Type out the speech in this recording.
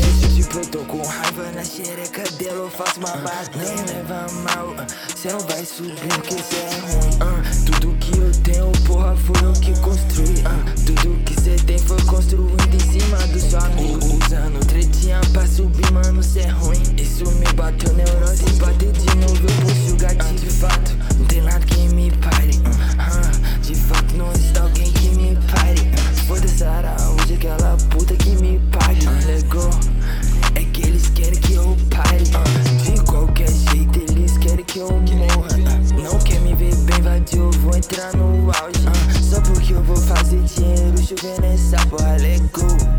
Desse tipo eu tô com raiva na xereca dela, eu faço uma barra. Nem leva mal, cê não vai subir porque cê é ruim. Tudo que eu tenho, porra, foi eu que construí. Tudo que cê tem foi construído em cima do seu amigo. Usando tretinha pra subir, mano, cê é ruim. Isso me bateu neurose, bater de novo eu puxo o gatilho. De fato, não tem nada que me pare. De fato, não está alguém que me pare. Foda-se Araújo, aquela puta que me pague. Legou, é que eles querem que eu pare. De qualquer jeito eles querem que eu morra. Não quer me ver bem vadio, eu vou entrar no auge. Só porque eu vou fazer dinheiro, chover nessa porra, legou.